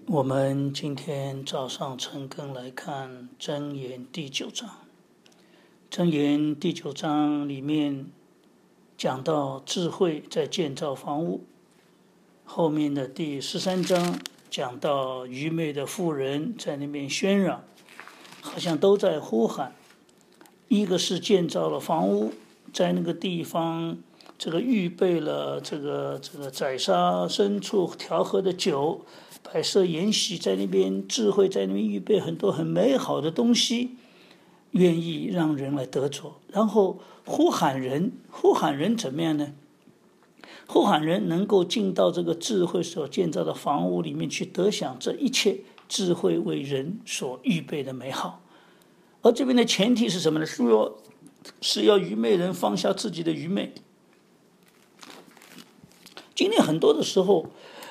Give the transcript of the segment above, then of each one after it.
我们今天早上晨更来看箴言第9章。箴言第9章里面讲到智慧在建造房屋，后面的第13章讲到愚昧的妇人在那边喧嚷，好像都在呼喊。一个是建造了房屋，在那个地方预备了这个宰杀牲畜调和的酒，摆设筵席，在那边智慧在那边预备很多很美好的东西，愿意让人来得着。然后呼喊人怎么样呢？呼喊人能够进到这个智慧所建造的房屋里面去，得享这一切智慧为人所预备的美好。而这边的前提是什么呢？是要愚昧人放下自己的愚昧。今天很多的时候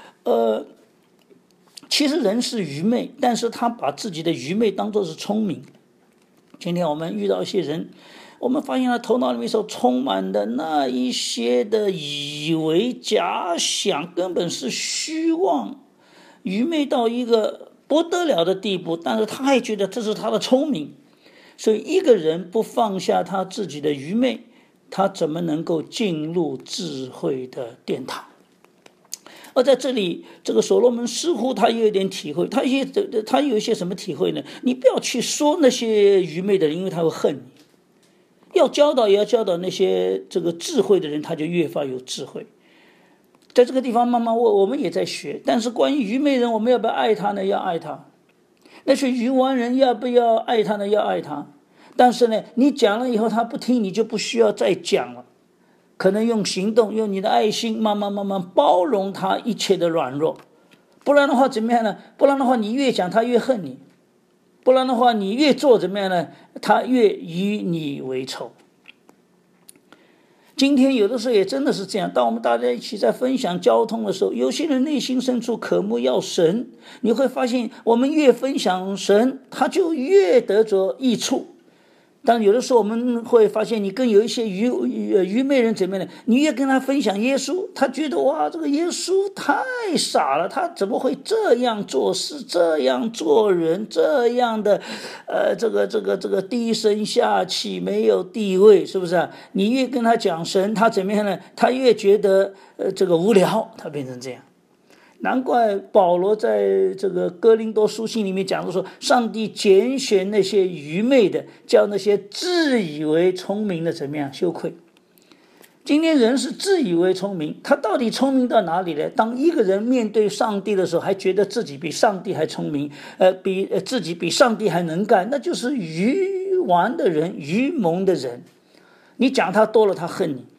其实人是愚昧，但是他把自己的愚昧当作是聪明。今天我们遇到一些人，我们发现他头脑里面所充满的那一些的以为假想，根本是虚妄，愚昧到一个不得了的地步，但是他还觉得这是他的聪明。所以一个人不放下他自己的愚昧，他怎么能够进入智慧的殿堂？而在这里，这个所罗门似乎他有一点体会，他有一些什么体会呢？你不要去说那些愚昧的人，因为他会恨你。要教导也要教导那些智慧的人，他就越发有智慧。在这个地方慢慢我们也在学，但是关于愚昧人，我们要不要爱他呢？要爱他。那些愚顽人要不要爱他呢？要爱他。但是呢，你讲了以后他不听，你就不需要再讲了。可能用行动，用你的爱心慢慢包容他一切的软弱。不然的话怎么样呢？不然的话你越讲他越恨你，不然的话你越做怎么样呢？他越与你为仇。今天有的时候也真的是这样，当我们大家一起在分享交通的时候，有些人内心深处渴慕要神，你会发现我们越分享神，他就越得着益处。但有的时候我们会发现，你跟有一些愚昧人怎么样呢？你越跟他分享耶稣，他觉得哇，这个耶稣太傻了，他怎么会这样做事，这样做人，这样的低声下气，没有地位，是不是啊？你越跟他讲神，他怎么样呢？他越觉得无聊，他变成这样。难怪保罗在这个哥林多书信里面讲的说，上帝拣选那些愚昧的，叫那些自以为聪明的怎么样羞愧。今天人是自以为聪明，他到底聪明到哪里呢？当一个人面对上帝的时候，还觉得自己比上帝还聪明，自己比上帝还能干，那就是愚顽的人，愚蒙的人。你讲他多了，他恨你。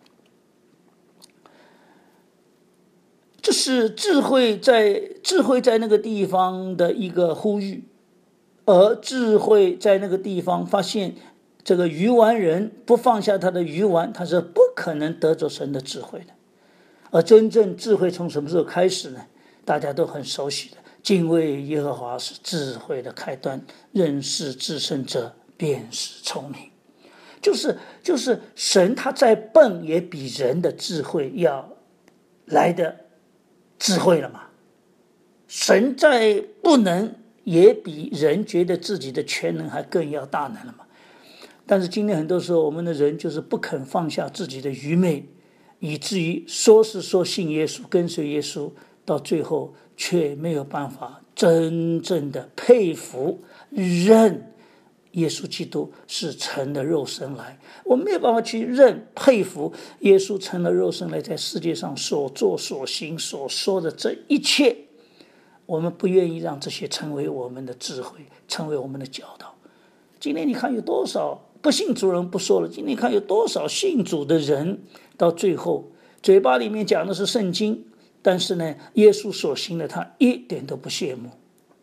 这是智慧在那个地方的一个呼吁，而智慧在那个地方发现这个愚顽人不放下他的愚顽，他是不可能得着神的智慧的。而真正智慧从什么时候开始呢？大家都很熟悉的，敬畏耶和华是智慧的开端，认识至圣者便是聪明。就是神他再笨也比人的智慧要来的智慧了嘛。神再不能也比人觉得自己的全能还更要大能了嘛。但是今天很多时候我们的人就是不肯放下自己的愚昧，以至于说是说信耶稣跟随耶稣，到最后却没有办法真正的佩服认耶稣基督是成了肉身来。我没有办法去佩服耶稣成了肉身来，在世界上所做所行所说的这一切，我们不愿意让这些成为我们的智慧，成为我们的教导。今天你看有多少不信主人不说了，今天看有多少信主的人，到最后嘴巴里面讲的是圣经，但是呢，耶稣所行的他一点都不羡慕。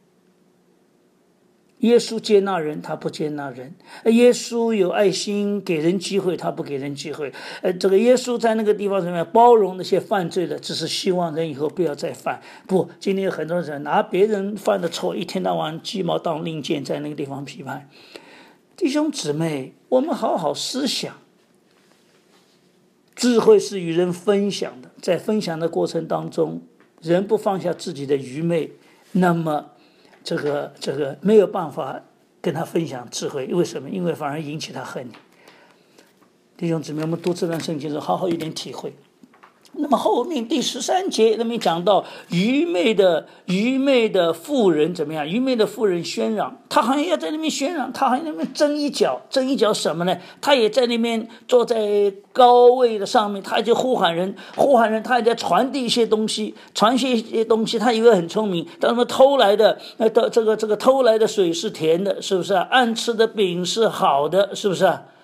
耶稣接纳人，他不接纳人；耶稣有爱心，给人机会，他不给人机会。这个耶稣在那个地方怎么样包容那些犯罪的，只是希望人以后不要再犯。不，今天有很多人拿别人犯的错，一天到晚鸡毛当令箭，在那个地方批判。弟兄姊妹，我们好好思想，智慧是与人分享的，在分享的过程当中，人不放下自己的愚昧， 那么这个没有办法跟他分享智慧，为什么？因为反而引起他恨你。弟兄姊妹，我们读这段圣经的时候，好好一点体会。那么后面第13节那边讲到愚昧的妇人怎么样？愚昧的妇人喧嚷，他好像要在那边喧嚷，他好像在那边争一脚什么呢？他也在那边坐在高位的上面，他就呼喊人，他也在传递一些东西，他以为很聪明，但他们偷来的这个偷来的水是甜的，是不是啊？暗吃的饼是好的，是不是啊？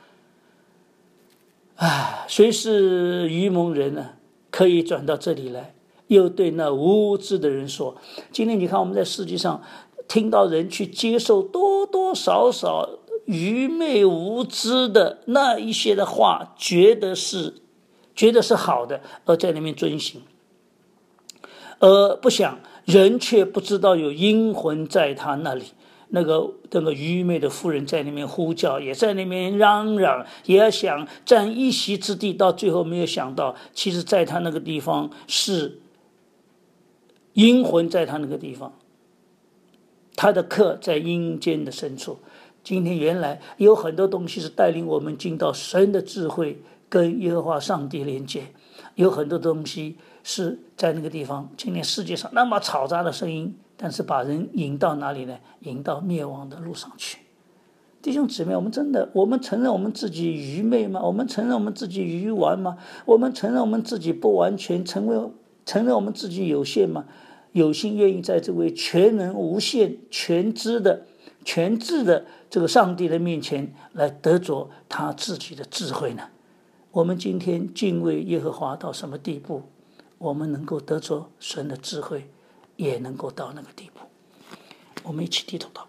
谁是愚蒙人呢？可以转到这里来，又对那无知的人说。今天你看我们在世界上听到人去接受多多少少愚昧无知的那一些的话，觉得是好的，而在那边遵行，而不想人却不知道有阴魂在他那里。那个愚昧的妇人在那边呼叫，也在那边嚷嚷，也要想占一席之地，到最后没有想到，其实在他那个地方是阴魂，在他那个地方，他的客在阴间的深处。今天原来有很多东西是带领我们进到神的智慧跟耶和华上帝连接，有很多东西是在那个地方。今天世界上那么嘈杂的声音，但是把人引到哪里呢？引到灭亡的路上去。弟兄姊妹，我们承认我们自己愚昧吗？我们承认我们自己愚顽吗？我们承认我们自己不完全，承认我们自己有限吗？有心愿意在这位全能无限全知的这个上帝的面前来得着他自己的智慧呢？我们今天敬畏耶和华到什么地步，我们能够得着神的智慧，也能够到那个地步。我们一起低头祷告。